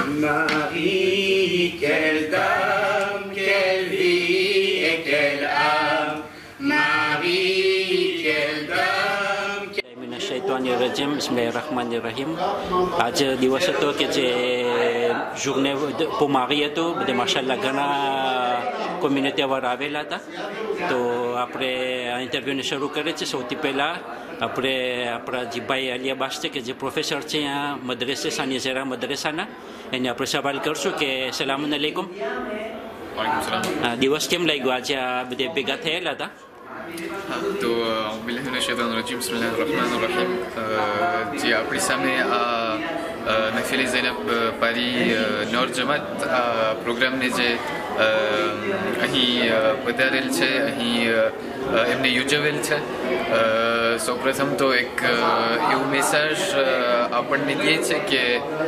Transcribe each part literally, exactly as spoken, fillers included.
Marie, quelle dame, quelle vie et quelle âme. Marie, quelle dame. Minasyaitanirrajim. Bismillahirrahmanirrahim. Aja દિવસ હતો કે જે journée pour Marie હતો, બધે માશાઅલ્લાહ ઘણા કોમ્યુનિટી વાળા આવેલા હતા. તો આપણે આ ઇન્ટરવ્યુને શરૂ કરીએ છીએ. સૌથી પહેલાં આપણે આપણા જે ભાઈ અલી અબ્બાસ છે કે જે પ્રોફેસર છે અહીંયા મદ્રેસે સાનિયા ઝહરા મદ્રેસાના, એને આપણે સવાલ કરશું કે સલામ અલૈકુમ. વાલેકુમ સલામ. દિવસ કેમ લાગ્યો આજે આ બધે ભેગા થયેલા હતા? તો બિસ્મિલ્લાહિર્રહમાનિર્રહીમ બિસ્મિલ્લાહિર્રહમાનિર્રહીમ જે આપણી સામે આ મહેફિલ ઝૈનબ પારી નોર જમાત આ પ્રોગ્રામને જે અહીં પધારેલ છે, અહીં એમને યોજવેલ છે. સૌપ્રથમ તો એક એવું મેસેજ આપણને કહે છે કે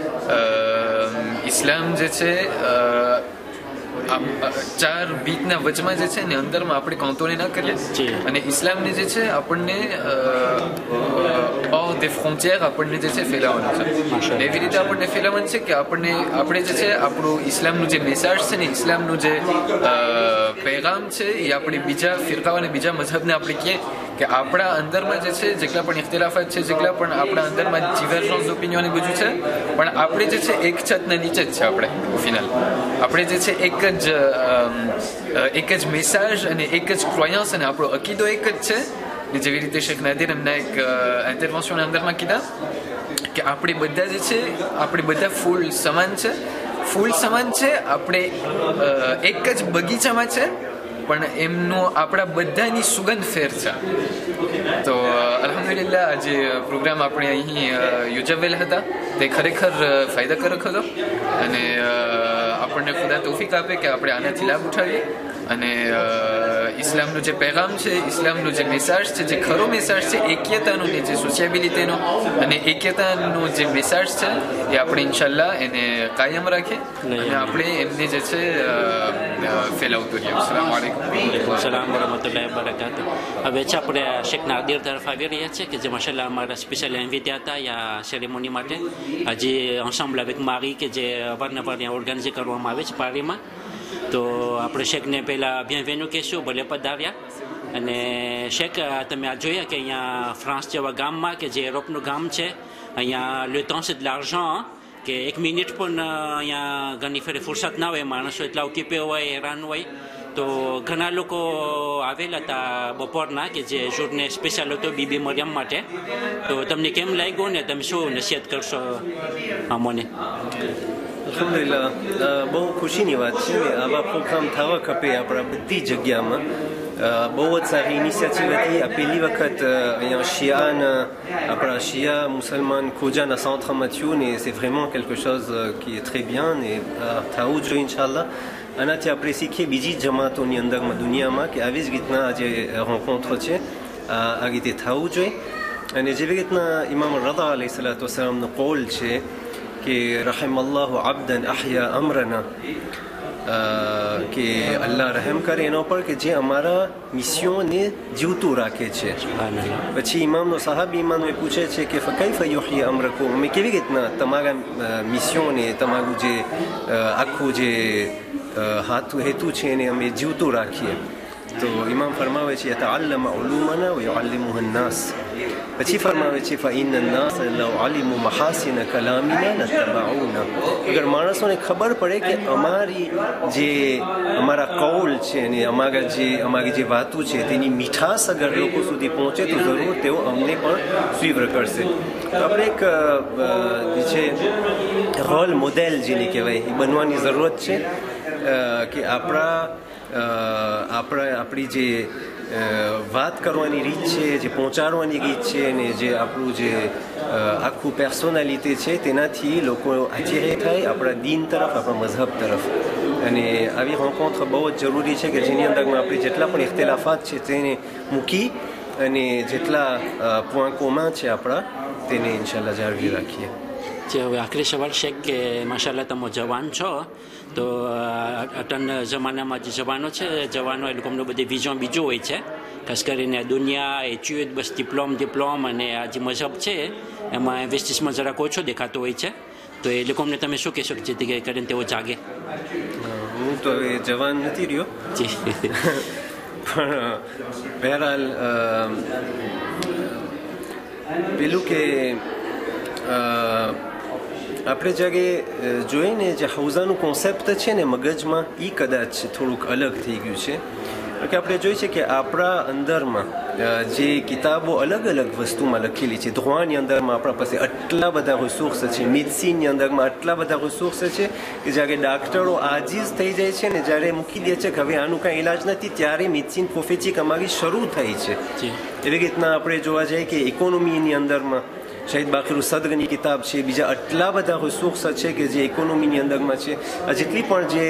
ઇસ્લામ જે છે ચાર બીટના વચમાં જે છે ને અંદરમાં આપણે કોંતોને ન કરીએ, અને ઇસ્લામને જે છે આપણને ઓર દે ફ્રોન્ટિયર આપણને જે છે ફેલાવવાનું છે. એવી રીતે આપણને ફેલાવવાનું છે કે આપણને આપણે જે છે આપણું ઇસ્લામનું જે મેસેજ છે ને, ઇસ્લામનું જે પૈગામ છે એ આપણે બીજા ફિરકાઓ અને બીજા મઝહબને આપણે કહીએ કે આપણા અંદરમાં જે છે જેટલા પણ ઇખ્તિલાફાત છે, જેટલા પણ આપણા અંદરમાં ડિવર્જન્સ ઓપિનિયન બધું છે, પણ આપણે જે છે એક છતના નીચે જ છે. આપણે ફિનાલ આપણે જે છે એક જ એક જ મેસેજ અને એક જ ક્રોયન્સ અને આપણો અકીદો એક જ છે. ને જેવી રીતે શેખ નાદિર એમના એક ઇન્ટરવેન્શનના અંદરમાં કીધા કે આપણે બધા જે છે આપણે બધા ફૂલ સમાન છે, ફૂલ સમાન છે. આપણે એક જ બગીચામાં છે, પણ એમનો આપણા બધાની સુગંધ ફેર છે. તો અલ્હમ્દુલિલ્લાહ આજે પ્રોગ્રામ આપણે અહીં યોજાવેલ હતા તે ખરેખર ફાયદાકારક હતો, અને આપણને ખુદા તૌફીક આપે કે આપણે આનાથી લાભ ઉઠાવીએ અને ઇસ્લામનું જે પૈગામ છે, ઇસ્લામનું જે મેસેજ છે, જે ખરો મેસેજ છે એકતાનો ને જે સોશિયાબિલિટીનો અને એકતાનો જે મેસેજ છે એ આપણે ઇન્શાલ્લાહ એને કાયમ રાખીએ અને આપણે એમને જે છે ફેલાવતું રહીએ. અસ્સલામુ અલૈકુમ. વાલેકુમ સલામ વરહમતુલ્લાહિ વબરકાતુહ. હવે છે આપણે શેખ નાદિર તરફ આવી રહ્યા છે કે જે માશાલ્લાહ અમારા સ્પેશિયલ ઇન્વિટે હતા યા સેરેમોની માટે. આજે એન્semble avec Marie કે જે અવારનવાર ત્યાં ઓર્ગેનાઇઝ કરવામાં આવે છે પારીમાં. તો આપણે શેખને પહેલાં બિenvenue કહેશું, ભલે પધાર્યા. અને શેખ તમે આ જોયા કે અહીંયા ફ્રાન્સ જેવા ગામમાં કે જે યુરોપનું ગામ છે, અહીંયા le temps c'est de l'argent, કે એક મિનિટ પણ અહીંયા ઘણી ફેરી ફુરસત ના હોય, માણસો એટલા ઓક્યુપે હોય, હેરાન હોય. તો ઘણા લોકો આવેલા હતા બપોરના કે જે જોરને સ્પેશિયલ હતો બીબી મરિયમ માટે. તો તમને કેમ લાગ્યું ને તમે શું નસીહત કરશો અમોને? અલ્હમ્દુલિલ્લાહ, બહુ ખુશીની વાત છે ને આવા પ્રોગ્રામ થવા ખપે આપણા બધી જગ્યામાં. બહુ જ સારી ઇનિશિયેટિવ હતી. આ પહેલી વખત અહીંયા શિયાના આપણા શિયા મુસલમાન ખોજાના સેન્ટરમાં થયું ને c'est vraiment quelque chose qui est très bien ને થવું જોઈએ ઇન્શાલ્લાહ. આનાથી આપણે શીખીએ બીજી જમાતોની અંદરમાં દુનિયામાં કે આવી જ રીતના આજે rencontre છે આ રીતે થવું જોઈએ. અને જેવી રીતના ઇમામ રઝા અલૈહિ સલાતુ વસલામનો કોલ છે કે રહિમલ્લાહુ અબ્દન અહયા અમરના, કે અલ્લાહ રહેમ કરે એના પર કે જે અમારા મિશનને જીવતું રાખે છે. પછી ઇમામનો સાહાબી ઇમામને પૂછે છે કે કૈફ યુહયી અમરકુમ, અમે કેવી રીતના તમારા મિશનને તમારું જે આખું જે હાથ હેતુ છે એને અમે જીવતું રાખીએ. તો ઇમામ ફરમાવે છે યતઅલ્લમ ઉલુમના વ યુઅલ્લિમુહુ અન્નાસ. પછી ફરમાવે છે ફઇન્ન અન્નાસ લવ અલિમુ મહાસિન કલામિના લતબઉના. અગર માણસોને ખબર પડે કે અમારી જે અમારા કૌલ છે ને અમારા જે અમારી જે વાતો છે તેની મીઠાશ અગર લોકો સુધી પહોંચે તો જરૂર તેઓ અમને પણ સ્વીકાર કરશે. તો આપણે એક જે રોલ મોડેલ જેને કહેવાય એ બનવાની જરૂરત છે કે આપણા આપણા આપણી જે વાત કરવાની રીત છે, જે પહોંચાડવાની રીત છે ને જે આપણું જે આખું પર્સનાલિટી છે તેનાથી લોકો આશ્ચર્ય થાય આપણા દીન તરફ, આપણા મઝહબ તરફ. અને આવી rencontre બહુ જ જરૂરી છે કે જેની અંદરમાં આપણે જેટલા પણ ઇખ્તિલાફાત છે તેને મૂકી અને જેટલા પોઈન્ટ કોમન છે આપણા તેને ઇન્શાલ્લાહ જાળવી રાખીએ. જે હવે આખરી સવાલ છે કે માશાલ્લાહ તમે જવાન છો, તો અટન જમાનામાં જે જવાનો છે જવાનો એ લોકોનું બધી વિઝન બીજું હોય છે, ખાસ કરીને દુનિયા એચ્યુએડ બસ ડિપ્લોમ ડિપ્લોમ અને આ જે મઝહબ છે એમાં ઇન્વેસ્ટિસમાં જરાક ઓછો દેખાતો હોય છે. તો એ લોકોને તમે શું કહેશો કે જેથી કરીને તેઓ જાગે? હું તો હવે જવાન નથી રહ્યો, જી પણ બહેરહાલ પેલું કે આપણે જાગે જોઈને જે હૌઝાનું કોન્સેપ્ટ છે ને મગજમાં, એ કદાચ થોડુંક અલગ થઈ ગયું છે. કે આપણે જોઈએ છે કે આપણા અંદરમાં જે કિતાબો અલગ અલગ વસ્તુમાં લખેલી છે, ધોવાની અંદરમાં આપણા પાસે આટલા બધા રિસોર્સ છે, મેડિસિનની અંદરમાં આટલા બધા રિસોર્સ છે કે જ્યારે ડાક્ટરો આજીઝ થઈ જાય છે ને, જ્યારે મૂકી દે છે કે હવે આનું કાંઈ ઇલાજ નથી, ત્યારે મેડિસિન પ્રોફેટિક અમારી શરૂ થઈ છે. એવી રીતના આપણે જોવા જઈએ કે ઇકોનોમીની અંદરમાં શહીદ બાકીર સદગની કિતાબ છે, બીજા આટલા બધા રિસોર્સ છે કે જે ઇકોનોમીની અંદરમાં છે. આ જેટલી પણ જે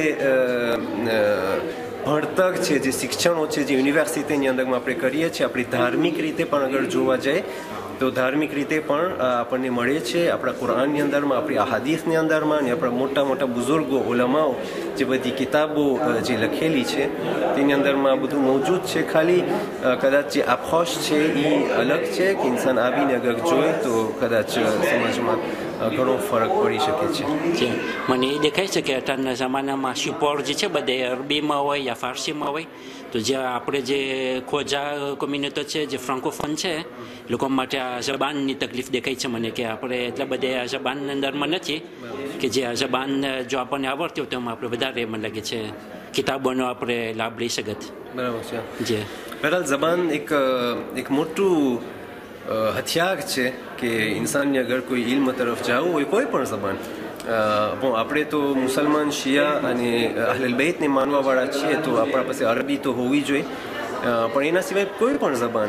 ભણતર છે, જે શિક્ષણો છે, જે યુનિવર્સિટીની અંદરમાં આપણે કરીએ છીએ, આપણી ધાર્મિક રીતે પણ અગર જોવા જાય તો ધાર્મિક રીતે પણ આપણને મળે છે. આપણા કુરાનની અંદરમાં, આપણી અહાદીસની અંદરમાં, અને આપણા મોટા મોટા બુઝુર્ગો ઉલમાઓ જે બધી કિતાબો જે લખેલી છે તેની અંદરમાં બધું મોજૂદ છે. ખાલી કદાચ જે અપહોશ છે એ અલગ છે કે ઇન્સાન આવીને અગર જોઈ તો કદાચ સમજમાં ઘણો ફરક પડી શકે છે. મને એ દેખાય છે કે અત્યારના જમાનામાં શિપોર જે છે બધે અરબીમાં હોય યા ફારસીમાં હોય, તો જે આપણે જે ખોજા કોમ્યુનિટી છે, જે ફ્રાન્કોફોન છે, લોકો માટે આ જબાનની તકલીફ દેખાય છે મને, કે આપણે એટલા બધે આ જબાનની અંદરમાં નથી કે જે આ જબાન જો આપણને આવડતી હોય તો એમાં આપણે વધારે મને લાગે છે કિતાબોનો આપણે લાભ લઈ શકત. બરાબર છે. જી બહરહાલ જબાન એક એક મોટું હથિયાર છે કે ઇન્સાનને અગર કોઈ ઇલ્મ તરફ જવું હોય, કોઈ પણ જબાન, આપણે તો મુસલમાન, શિયા અને અહલુલ બૈતને માનવાવાળા છીએ તો આપણા પાસે અરબી તો હોવી જોઈએ, પણ એના સિવાય કોઈ પણ જબાન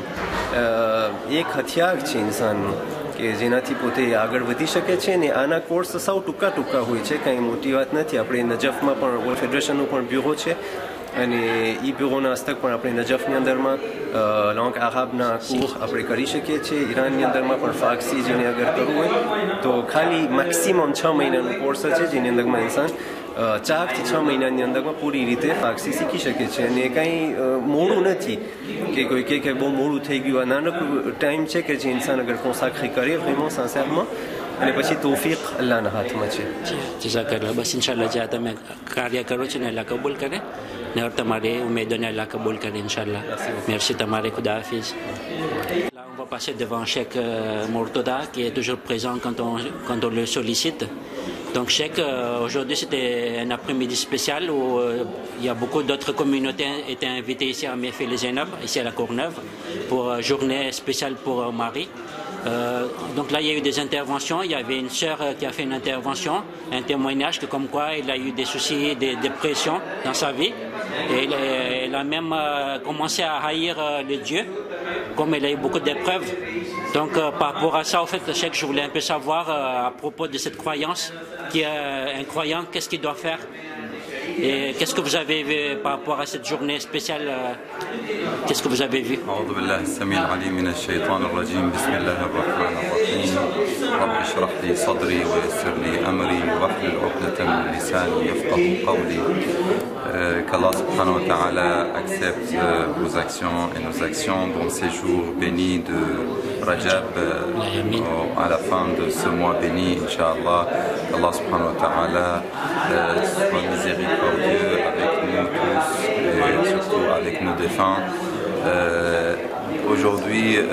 એક હથિયાર છે ઇન્સાનનું કે જેનાથી પોતે આગળ વધી શકે છે. ને આના કોર્સ સાવ ટૂંકા ટૂંકા હોય છે, કાંઈ મોટી વાત નથી. આપણે નજફમાં પણ વર્લ્ડ ફેડરેશનનું પણ બ્યુરો છે, અને એ બ્યુરોના હસ્તક પણ આપણે નજફની અંદરમાં લોંગ આહાબના કોર્સ આપણે કરી શકીએ છીએ. ઈરાનની અંદરમાં પણ ફારસી જેને અગર કરવું હોય તો ખાલી મેક્સિમમ છ મહિનાનું કોર્સ છે, જેની અંદરમાં ઇન્સાન ચારથી છ મહિનાની અંદરમાં પૂરી રીતે ફારસી શીખી શકે છે. અને કાંઈ મોડું નથી કે કોઈ કહે કે બહુ મોડું થઈ ગયું. આ નાનકડું ટાઈમ છે કે જે ઇન્સાન અગર કોન્સાક્રી કરે vraiment sincèrement, અને પછી તૌફીક અલ્લાહના હાથમાં છે. જઝાકલ્લાહ. બસ ઇન્શાલ્લાહ જે તમે કાર્ય કરો છો ને અલ્લાહ કબૂલ કરે, ને તમારી ઉમેદોને અલ્લાહ કબૂલ કરે ઇન્શાલ્લાહ. merci તમારે, ખુદા Hafiz. Là, on va passer devant Cheikh euh, Mourtada qui est toujours présent quand on, quand on le sollicite. Donc Cheikh, euh, aujourd'hui c'était un après-midi spécial où euh, il y a beaucoup d'autres communautés étaient invitées ici à Mefil les Zainab, ici à la Courneuve, pour euh, journée spéciale pour euh, Marie. Euh, donc là, il y a eu des interventions. Il y avait une sœur euh, qui a fait une intervention, un témoignage que comme quoi il a eu des soucis, des dépressions dans sa vie. Et elle, elle a même euh, commencé à haïr euh, les dieux, comme elle a eu beaucoup d'épreuves. Donc euh, par rapport à ça, au fait, Cheikh, je voulais un peu savoir euh, à propos de cette croyance, qui est euh, un croyant, qu'est-ce qu'il doit faire? Et qu'est-ce que vous avez vu par rapport à cette journée spéciale? Qu'est-ce que vous avez vu? أعوذ بالله السميع العليم من الشيطان الرجيم. بسم الله الرحمن الرحيم. رب اشرح لي صدري ويسر لي أمري واحلل عقدة من لساني يفقهوا قولي. Euh, qu'Allah subhanahu wa ta'ala accepte euh, vos actions et nos actions dans ces jours bénis de Rajab, euh, à la fin de ce mois béni, Inch'Allah. Allah subhanahu wa ta'ala euh, soit miséricordieux avec nous tous et surtout avec nos défunts. Euh, Aujourd'hui, euh,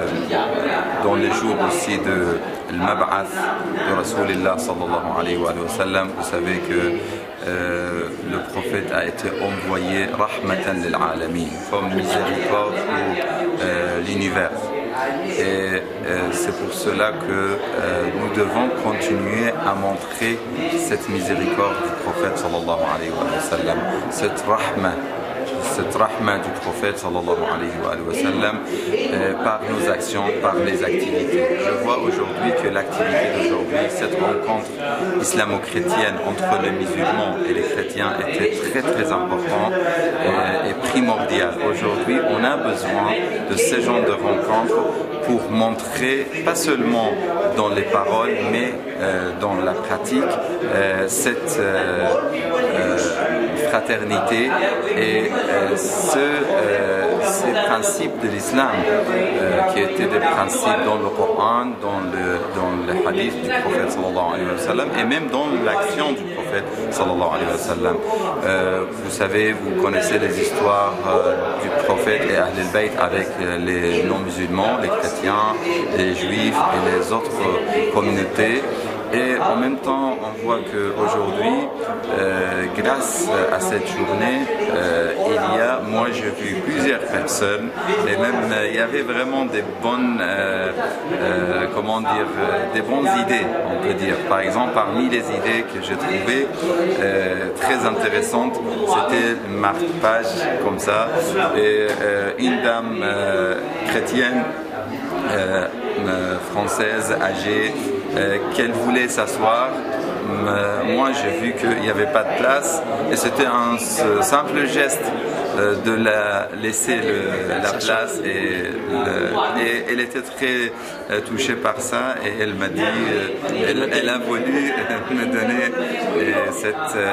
dans les jours aussi de Al-Mab'ath de Rasulullah sallallahu alayhi wa sallam, vous savez que euh, le prophète a été envoyé rahmatan lil alamin, comme miséricorde pour euh, l'univers. Et euh, c'est pour cela que euh, nous devons continuer à montrer cette miséricorde du prophète sallallahu alayhi wa sallam, cette rahma. Cette rahma du prophète sallallahu alayhi wa sallam euh, par nos actions, par les activités. Je vois aujourd'hui que l'activité d'aujourd'hui, cette rencontre islamo-chrétienne entre les musulmans et les chrétiens était très très importante et, et primordiale. Aujourd'hui, on a besoin de ce genre de rencontres pour montrer, pas seulement dans les paroles, mais euh, dans la pratique, euh, cette euh, euh, fraternité et euh, ce, euh, ces principes de l'islam euh, qui étaient des principes dans le Coran, dans le, dans le hadith du prophète sallallahu alayhi wa sallam et même dans l'action du prophète sallallahu alayhi wa sallam. Euh, vous savez, vous connaissez les histoires euh, du prophète et Ahl al-Bayt avec euh, les non-musulmans, les chrétiens, les juifs et les autres euh, communautés. Et en même temps, on voit qu'aujourd'hui, euh, grâce à cette journée, euh, il y a, moi j'ai vu plusieurs personnes, et même euh, il y avait vraiment des bonnes, euh, euh, comment dire, euh, des bonnes idées, on peut dire. Par exemple, parmi les idées que j'ai trouvées euh, très intéressantes, c'était un marque-page comme ça, et euh, une dame euh, chrétienne, euh, française, âgée, Euh, qu'elle voulait s'asseoir. Euh, moi j'ai vu qu'il n'y avait pas de place et c'était un simple geste euh, de la laisser le, la place et, le, et elle était très euh, touchée par ça et elle m'a dit euh, elle, elle a voulu me donner euh, cette euh,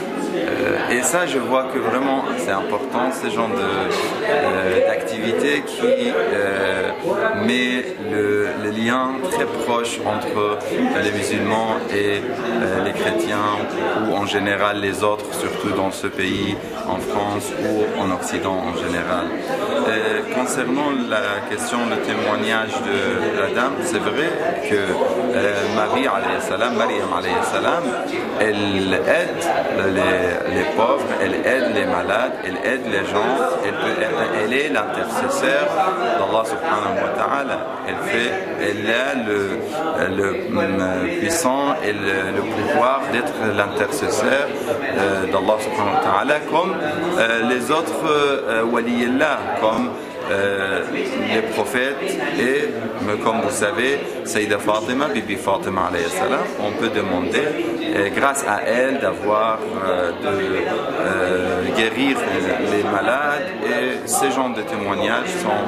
euh, et ça je vois que vraiment c'est important ce genre de, euh, d'activité qui euh, met le, le lien très proche entre les musulmans et euh, les chrétiens ou en général les autres, surtout dans ce pays, en France ou en Occident en général. Euh, concernant la question, le témoignage de la dame, c'est vrai que euh, Marie alayhi salam, Maryam alayhi salam, elle aide les, les pauvres, elle aide les malades, elle aide les gens, elle, peut, elle, elle est l'intercesseur d'Allah subhanahu wa ta'ala. Elle fait, elle a le, le puissant et le, le pouvoir d'être l'intercesseur euh, d'Allah subhanahu wa ta'ala comme euh, les autres euh, waliyillah, comme euh, les prophètes et comme vous savez Sayyida Fatima, Bibi Fatima alayhi salam, on peut demander euh, grâce à elle d'avoir euh, de euh, guérir les malades et ces genres de témoignages sont,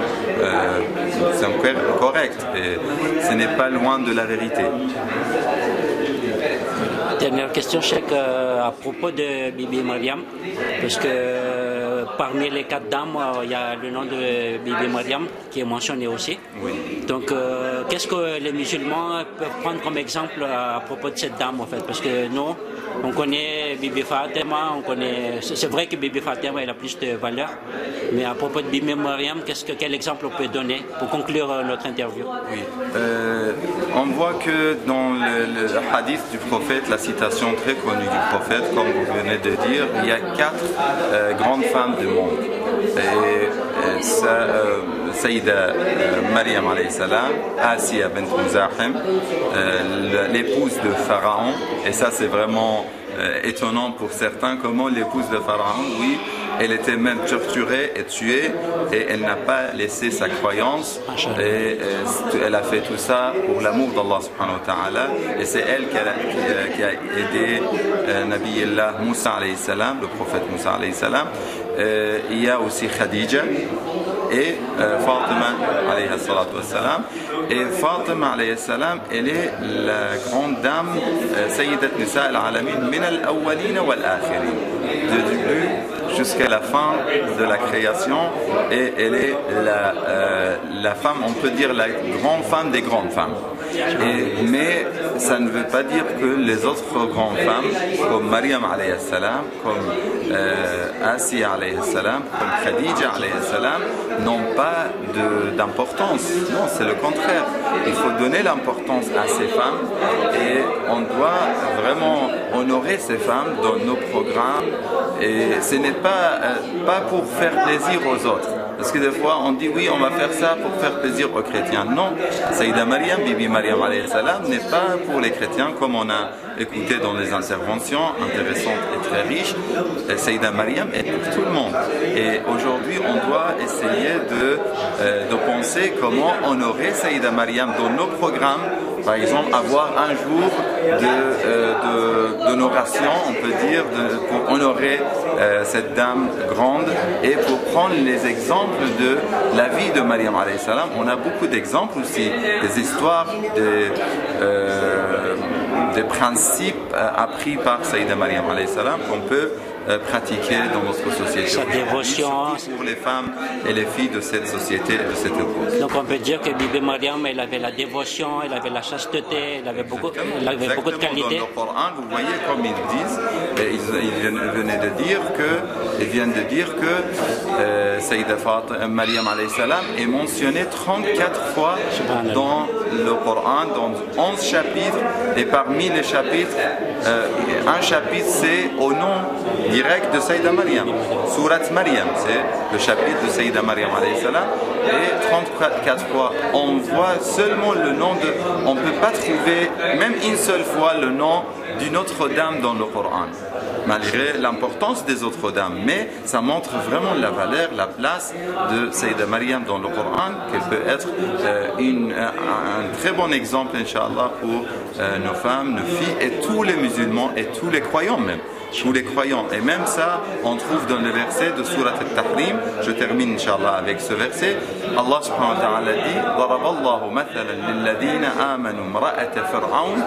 euh, sont corrects et ce n'est pas loin de la vérité. Dernière question, Cheikh, euh, à propos de Bibi Maryam, parce que euh, parmi les quatre dames, euh, il y a le nom de Bibi Maryam qui est mentionné aussi. Oui. Donc, euh, qu'est-ce que les musulmans peuvent prendre comme exemple à, à propos de cette dame, en fait? Parce que nous, on connaît Bibi Fatima, on connaît. C'est vrai que Bibi Fatima elle a plus de valeur, mais à propos de Bibi Maryam, qu'est-ce que quel exemple on peut donner pour conclure euh, notre interview? Oui. Euh, on voit que dans le, le hadith du prophète, la citation très connue du prophète, comme vous venez de dire, il y a quatre euh, grandes femmes du monde. Et euh, ça, euh, Sayyida euh, Maryam alayhi salam, Asiya bint Muzahim, euh, l'épouse de Pharaon, et ça c'est vraiment euh, étonnant pour certains, comment l'épouse de Pharaon, oui, elle était même torturée et tuée et elle n'a pas laissé sa croyance et, et elle a fait tout ça pour l'amour d'Allah subhanahu wa ta'ala et c'est elle qui a, qui, qui a aidé euh, Nabiyullah Moussa alayhi salam, le prophète Moussa alayhi salam. Euh, il y a aussi Khadija et euh, Fatima alayhi salatu wassalam. Et Fatima alayhi salam, elle est la grande dame euh, Sayyidat Nisa al-Alamin min al-awwalin wal-akhirin, de début jusqu'à la fin de la création et elle est la, euh, la femme, on peut dire la grande femme des grandes femmes. Et, mais ça ne veut pas dire que les autres grandes femmes comme Maryam alayhi salam, comme euh, Asiya alayhi salam, comme Khadija alayhi salam n'ont pas d'importance. Non, c'est le contraire. Il faut donner l'importance à ces femmes et on doit vraiment honorer ces femmes dans nos programmes et ce n'est pas, euh, pas pour faire plaisir aux autres. Parce que des fois on dit oui on va faire ça pour faire plaisir aux chrétiens. Non, Sayyida Maryam, Bibi Maryam alayhi salam n'est pas pour les chrétiens comme on a écouté dans les interventions intéressantes et très riches. Sayyida Maryam est pour tout le monde. Et aujourd'hui on doit essayer de, euh, de penser comment honorer Sayyida Maryam dans nos programmes. Par exemple, avoir un jour d'honoration, on peut dire, de, pour honorer euh, cette dame grande et pour prendre les exemples de la vie de Maryam alayhi salam. On a beaucoup d'exemples aussi, des histoires, des, euh, des principes euh, appris par Sayyida Maryam alayhi salam qu'on peut euh, pratiqué dans notre société. Sa dévotion. Surtout pour les femmes et les filles de cette société et de cette époque. Donc on peut dire que Bibi Mariam, elle avait la dévotion, elle avait la chasteté, elle avait beaucoup, elle avait Exactement. beaucoup de qualités. Dans le Coran, vous voyez comme ils disent, et ils, ils venaient de dire que, ils viennent de dire que euh, Sayyida Fatima, Mariam alayhi salam est mentionnée trente-quatre fois dans le Coran, dans onze chapitres, et parmi les chapitres, euh, un chapitre c'est au nom direct de Sayyida Mariam, Surat Mariam, c'est le chapitre de Sayyida Mariam alayhi salam, et trente-quatre fois on voit seulement le nom de, on ne peut pas trouver même une seule fois le nom d'une autre dame dans le Coran, malgré l'importance des autres dames, mais ça montre vraiment la valeur, la place de Sayyida Mariam dans le Coran, qu'elle peut être euh, une, un, un très bon exemple, Inch'Allah, pour euh, nos femmes, nos filles et tous les musulmans et tous les croyants même. Tous les croyants. Et même ça, on trouve dans le verset de Surat al-Tahrim. Je termine, Inch'Allah, avec ce verset. Allah subhanahu wa ta'ala dit ضرب الله مثلا للذين آمنوا امرأة فرعون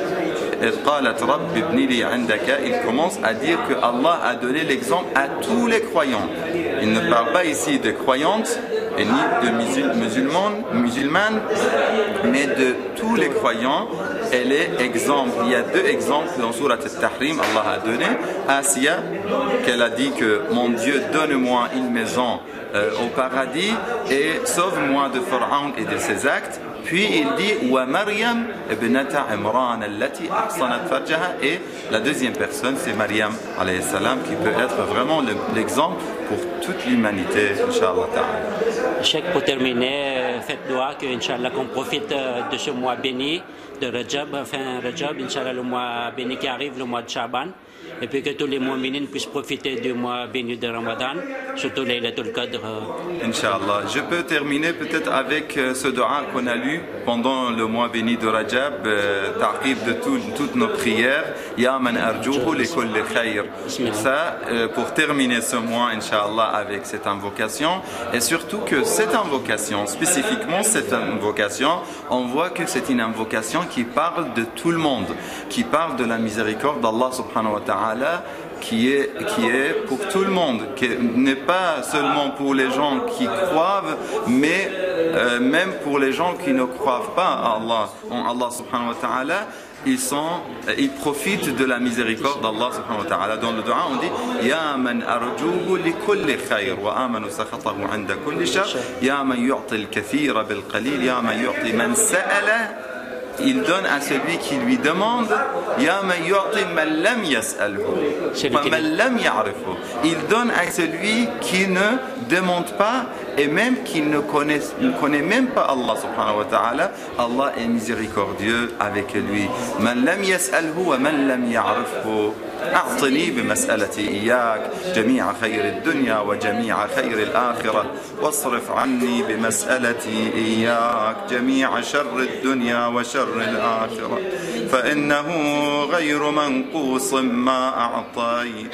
إذ قالت رب ابن لي عندك. Il commence à dire que Allah a donné l'exemple à tous les croyants. Il ne parle pas ici de croyantes et ni de musul musulmanes, musulmanes, mais de tous les croyants. Elle est exemple. Il y a deux exemples dans Surat al-Tahrim. Allah a donné Asiya, qu'elle a dit que mon Dieu, donne-moi une maison euh, au paradis et sauve-moi de Pharaon et de ses actes. Puis il dit wa Maryam ibnata Imran allati ahsanat farjaha, et la deuxième personne c'est Maryam alayhi salam, qui peut être vraiment l'exemple pour toute l'humanité, Inch'Allah ta'ala. Cheikh, pour terminer, faites doigt que Inch'Allah qu'on profite de ce mois béni de Rajab, enfin Rajab, Inch'Allah le mois béni qui arrive, le mois de Shaban, et puis que tous les mu'minines puissent profiter du mois béni de Ramadan, surtout les Laylatul Qadr. Inch'Allah. Je peux terminer peut-être avec ce dua qu'on a lu pendant le mois béni de Rajab, euh, ta'qib de tout, toutes nos prières. Ya man arjuhu li kulli khayr. Ça, euh, pour terminer ce mois, Inch'Allah, avec cette invocation, et surtout que cette invocation, spécifiquement cette invocation, on voit que c'est une invocation qui parle de tout le monde, qui parle de la miséricorde d'Allah subhanahu wa ta'ala, qui est, qui est pour tout le monde, qui n'est pas seulement pour les gens qui croient, mais euh, même pour les gens qui ne croient pas à Allah, en Allah subhanahu wa ta'ala. Ils, sont, ils profitent de la miséricorde d'Allah subhanahu wa ta'ala. Dans le dua, on dit Ya man arjuhu li kulli khayr wa amanu sakhatahu 'inda kulli shar, ya man yu'ti al-kathira bil qalil, ya man yu'ti man sa'ala. Il donne à celui qui lui demande. Ya man yu'ti man lam yas'alhu wa man lam ya'rifhu. Il donne à celui qui ne demande pas et même qui ne connaît, ne connaît même pas Allah subhanahu wa ta'ala. Allah est miséricordieux avec lui. Man lam yas'alhu wa man lam ya'rifhu. أعطني بمسألتي إياك جميع خير الدنيا وجميع خير الآخرة واصرف عني بمسألتي إياك جميع شر الدنيا وشر الآخرة فإنه غير منقوص ما أعطيت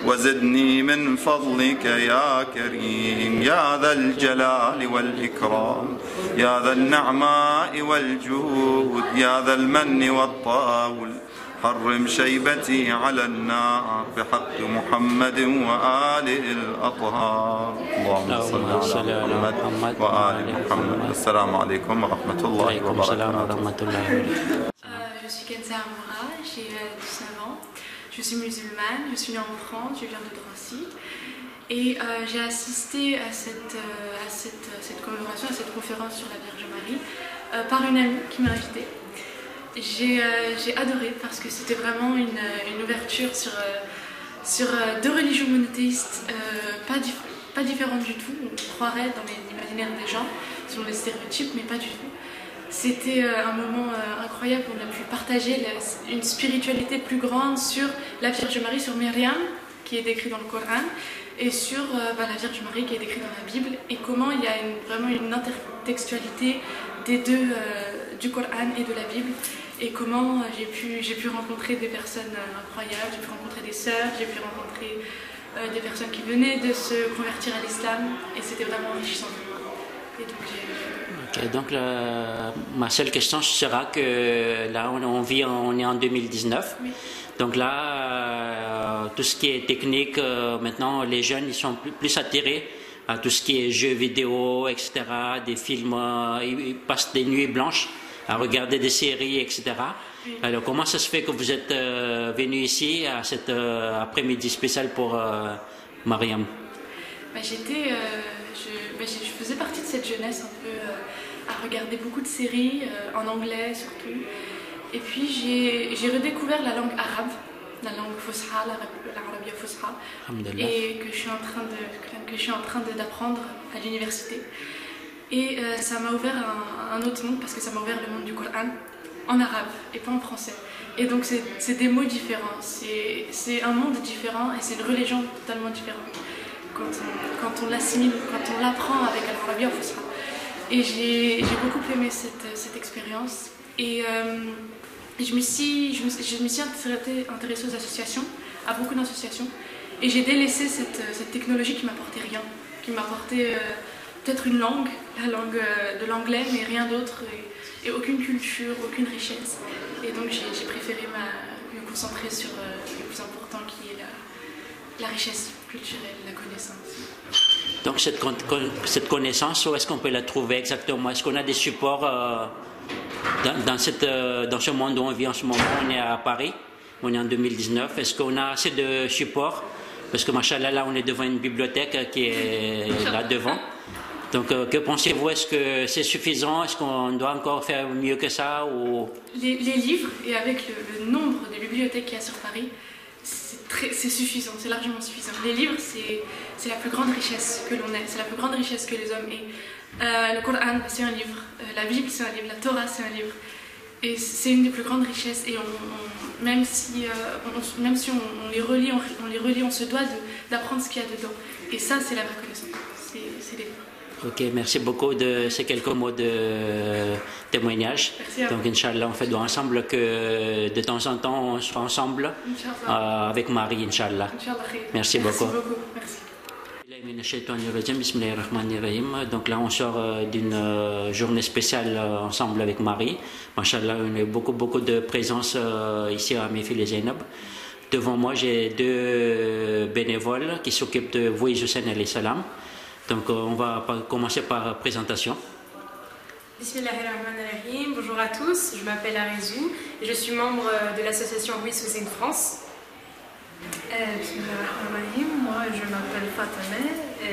وزدني من فضلك يا كريم يا ذا الجلال والإكرام يا ذا النعماء والجود يا ذا المن والطاول حرم شيبتي على النار بحق محمد وآله الأطهار اللهم صل على محمد وآل محمد. السلام عليكم ورحمة الله وبركاته. Je suis Kenza Amoura, j'ai dix-neuf ans, je suis musulmane, je suis née en France, je viens de Drancy et euh, j'ai assisté à cette, euh, à cette, cette commémoration, à cette conférence sur la Vierge Marie euh, par une amie qui m'a invitée. J'ai euh, adoré parce que c'était vraiment une, une ouverture sur, euh, sur euh, deux religions monothéistes euh, pas, dif pas différentes du tout. On croirait dans l'imaginaire des gens, selon les stéréotypes, mais pas du tout. C'était euh, un moment euh, incroyable où on a pu partager la, une spiritualité plus grande sur la Vierge Marie, sur Myriam, qui est décrite dans le Coran, et sur euh, bah, la Vierge Marie qui est décrite dans la Bible, et comment il y a une, vraiment une intertextualité des deux, euh, du Coran et de la Bible. Et comment j'ai pu, j'ai pu rencontrer des personnes incroyables, j'ai pu rencontrer des sœurs, j'ai pu rencontrer euh, des personnes qui venaient de se convertir à l'islam, et c'était vraiment enrichissant pour moi. Et donc, okay, donc le, ma seule question sera que là on, on vit, on est en deux mille dix-neuf. Oui. Donc là, euh, tout ce qui est technique, euh, maintenant, les jeunes, ils sont plus, plus attirés à tout ce qui est jeux vidéo, et cetera, des films, euh, ils passent des nuits blanches à regarder des séries, et cetera. Oui. Alors, comment ça se fait que vous êtes euh, venu ici à cet euh, après-midi spécial pour euh, Mariam? Bah, j'étais, euh, je, bah, je faisais partie de cette jeunesse un peu euh, à regarder beaucoup de séries, euh, en anglais surtout. Et puis j'ai redécouvert la langue arabe, la langue Fusha, l'Arabia Fusha, et que je suis en train de, que je suis en train d'apprendre à l'université. Et euh, ça m'a ouvert un, un autre monde parce que ça m'a ouvert le monde du Coran en arabe et pas en français. Et donc c'est des mots différents, c'est un monde différent et c'est une religion totalement différente quand on, quand on l'assimile, quand on l'apprend avec l'Arabia Fusha. Et j'ai beaucoup aimé cette, cette expérience. Et euh, je me suis, je me, je me suis intéressée, intéressée aux associations, à beaucoup d'associations. Et j'ai délaissé cette, cette technologie qui m'apportait rien, qui m'apportait euh, peut-être une langue, la langue euh, de l'anglais, mais rien d'autre, et, et aucune culture, aucune richesse. Et donc j'ai préféré ma, me concentrer sur euh, le plus important qui est la, la richesse culturelle, la connaissance. Donc cette, cette connaissance, où est-ce qu'on peut la trouver exactement? Est-ce qu'on a des supports euh, dans, dans, cette, euh, dans ce monde où on vit en ce moment? On est à Paris, on est en deux mille dix-neuf. Est-ce qu'on a assez de supports? Parce que, machallah, là, on est devant une bibliothèque qui est là devant. Donc, euh, que pensez-vous? Est-ce que c'est suffisant? Est-ce qu'on doit encore faire mieux que ça ou... les, les livres, et avec le, le nombre de bibliothèques qu'il y a sur Paris, c'est suffisant, c'est largement suffisant. Les livres, c'est la plus grande richesse que l'on ait, c'est la plus grande richesse que les hommes aient. Euh, le Coran, c'est un livre, euh, la Bible, c'est un livre, la Torah, c'est un livre. Et c'est une des plus grandes richesses. Et on, on, même si, euh, on, même si on, on les relit, on, on les relit, on se doit d'apprendre ce qu'il y a dedans. Et ça, c'est la vraie connaissance. C'est les livres. Ok, merci beaucoup de ces quelques mots de témoignage. Donc, Inch'Allah, on fait doigt ensemble que de temps en temps, on sera ensemble euh, avec Marie, Inch'Allah. Merci beaucoup. Merci beaucoup. Merci. Donc là, on sort euh, d'une euh, journée spéciale euh, ensemble avec Marie. Machallah, on a beaucoup, beaucoup de présence euh, ici à Mefil Zainab. Devant moi, j'ai deux bénévoles qui s'occupent de Voïs Hussein alayhi salam. Donc euh, on va commencer par la présentation. Bismillahirrahmanirrahim. Bonjour à tous, je m'appelle Arizou et je suis membre de l'association Voïs Hussein France. Euh, Bismillahirrahmanirrahim. Moi je m'appelle Fatemeh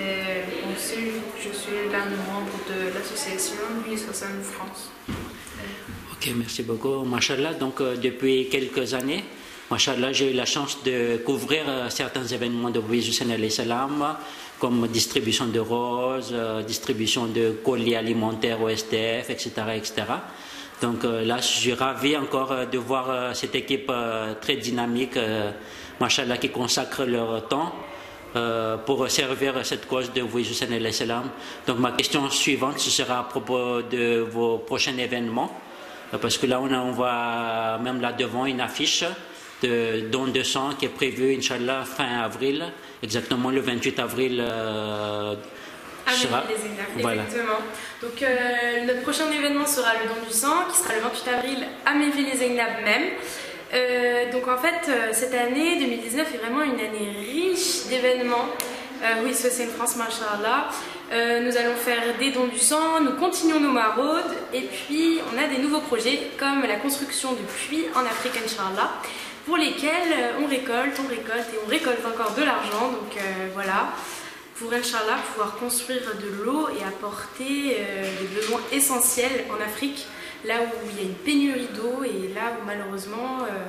et aussi je suis l'un des membres de l'association Voïs Hussein France. Ok, merci beaucoup. Machallah, donc euh, depuis quelques années, Machallah, j'ai eu la chance de couvrir euh, certains événements de Voïs Hussein alayhi salam, comme distribution de roses, euh, distribution de colis alimentaires au S D F, et cetera et cetera. Donc euh, là, je suis ravi encore euh, de voir euh, cette équipe euh, très dynamique, euh, machallah, qui consacre leur temps euh, pour servir cette cause de Voïs Hussein alayhi salam. Donc ma question suivante, ce sera à propos de vos prochains événements, euh, parce que là, on, a, on voit même là devant une affiche de don de sang qui est prévu, Inch'Allah, fin avril, exactement le vingt-huit avril. Euh, à sera... voilà. Exactement. Donc euh, notre prochain événement sera le don du sang, qui sera le vingt-huit avril à Mefil Zainab même. Euh, donc en fait, euh, cette année deux mille dix-neuf est vraiment une année riche d'événements. Euh, oui, c'est une France, machallah. Euh, nous allons faire des dons du sang, nous continuons nos maraudes, et puis on a des nouveaux projets comme la construction de puits en Afrique, Inch'Allah, pour lesquels on récolte, on récolte et on récolte encore de l'argent. Donc euh, voilà, pour Inch'Allah pouvoir construire de l'eau et apporter euh, des besoins essentiels en Afrique, là où il y a une pénurie d'eau et là où malheureusement euh,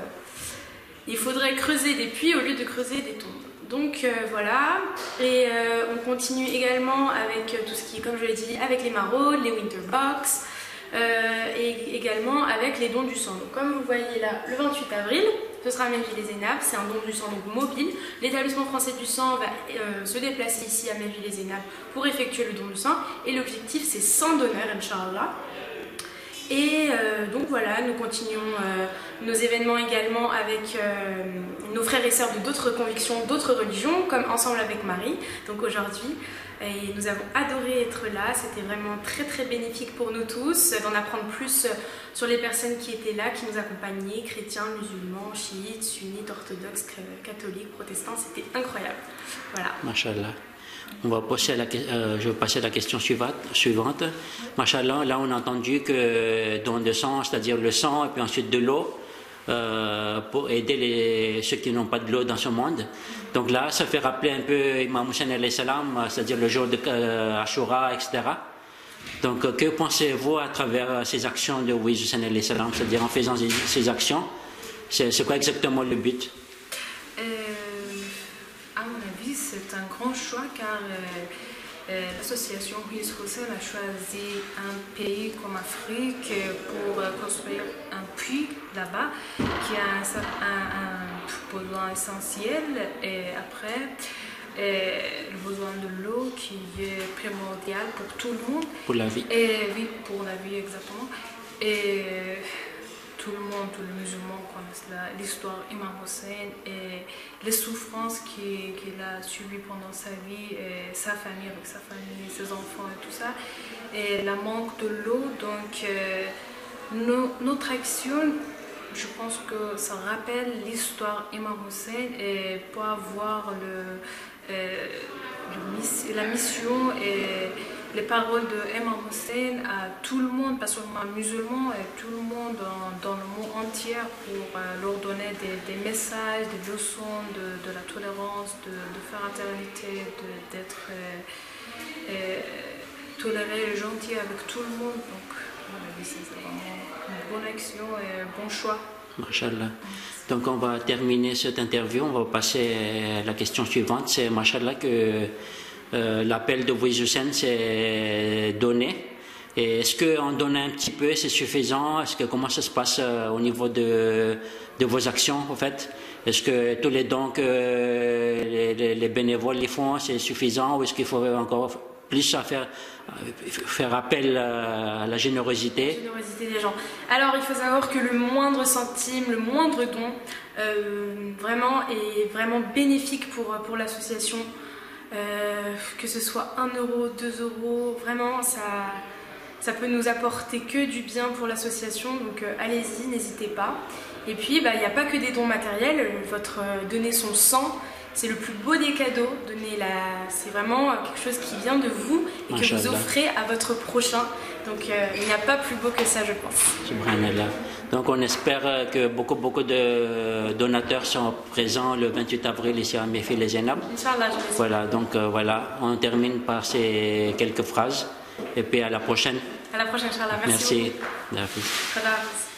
il faudrait creuser des puits au lieu de creuser des tombes. Donc euh, voilà, et euh, on continue également avec tout ce qui est, comme je l'ai dit, avec les maraudes, les winter box, euh, et également avec les dons du sang. Donc comme vous voyez là, le vingt-huit avril, ce sera à Mefil Zainab, c'est un don du sang donc mobile. L'établissement français du sang va euh, se déplacer ici à Mefil Zainab pour effectuer le don du sang, et l'objectif c'est cent donneurs, Inch'Allah. Et euh, donc voilà, nous continuons euh, nos événements également avec euh, nos frères et sœurs de d'autres convictions, d'autres religions, comme Ensemble avec Marie. Donc aujourd'hui, Et nous avons adoré être là, c'était vraiment très très bénéfique pour nous tous, d'en apprendre plus sur les personnes qui étaient là, qui nous accompagnaient, chrétiens, musulmans, chiites, sunnites, orthodoxes, catholiques, protestants, c'était incroyable. Voilà. Machallah. On va passer à la, euh, je vais passer à la question suivante. suivante. Machallah, là on a entendu que don de sang, c'est-à-dire le sang et puis ensuite de l'eau, Euh, pour aider les, ceux qui n'ont pas de l'eau dans ce monde. Donc là, ça fait rappeler un peu Imam Hussein alayhi salam, c'est-à-dire le jour de euh, Ashura, et cetera. Donc, euh, que pensez-vous à travers ces actions de Moïse Hussein alayhi salam, c'est-à-dire en faisant ces, ces actions, c'est, c'est quoi exactement le but? euh, À mon avis, c'est un grand choix car euh, Euh, l'association Moïse Hussein a choisi un pays comme l'Afrique pour euh, construire un puits là-bas qui a un, un, un besoin essentiel et après euh, le besoin de l'eau qui est primordial pour tout le monde. Pour la vie. Et oui, pour la vie exactement. Et tout le monde, tous les musulmans connaissent l'histoire d'Imam Hussein et les souffrances qu'il, qu'il a subies pendant sa vie, et sa famille, avec sa famille, ses enfants et tout ça, et la manque de l'eau. Donc, euh, nos, notre action, je pense que ça rappelle l'histoire d'Imam Hussein et pour avoir le, euh, le, la mission et les paroles de Imam Hussein à tout le monde, pas seulement aux musulmans, et tout le monde dans, dans le monde entier pour euh, leur donner des, des messages, des leçons de, de la tolérance, de, de fraternité, de, d'être euh, euh, toléré et gentil avec tout le monde. Donc, voilà, c'est vraiment une bonne action et un bon choix. Machallah. Donc on va terminer cette interview, on va passer à la question suivante. C'est Machallah que Euh, l'appel de Moïse Hussein s'est donné. Et est-ce qu'en donner un petit peu, c'est suffisant? Est-ce que, comment ça se passe euh, au niveau de, de vos actions, en fait? Est-ce que tous les dons que les, les, les bénévoles les font, c'est suffisant? Ou est-ce qu'il faut encore plus à faire, faire appel à la générosité? La générosité des gens. Alors, il faut savoir que le moindre centime, le moindre don, euh, vraiment, est vraiment bénéfique pour, pour l'association. Euh, que ce soit un euro, deux euros, vraiment ça, ça peut nous apporter que du bien pour l'association, donc euh, allez-y, n'hésitez pas. Et puis il bah, n'y a pas que des dons matériels, votre euh, donner son sang, c'est le plus beau des cadeaux, donner la... c'est vraiment quelque chose qui vient de vous et que vous offrez à votre prochain, donc euh, il n'y a pas plus beau que ça, je pense. Subhanallah. Donc on espère que beaucoup, beaucoup de donateurs sont présents le vingt-huit avril ici à Mefil et Zainab. Inch'Allah, je Voilà, donc euh, voilà, on termine par ces quelques phrases et puis à la prochaine. À la prochaine, Inch'Allah. Merci. Merci. Beaucoup.